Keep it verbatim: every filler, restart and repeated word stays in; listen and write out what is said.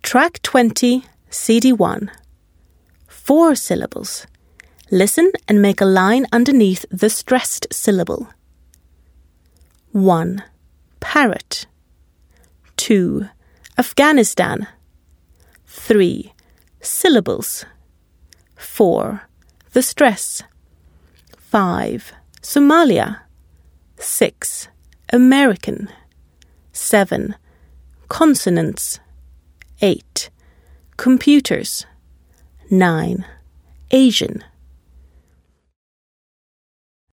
Track twenty, C D one. Four syllables. Listen and make a line underneath the stressed syllable. one. Parrot. two. Afghanistan. three. Syllables. four. The stress. five. Somalia. six. American. seven. Consonants. eight. Computers. nine. Asian.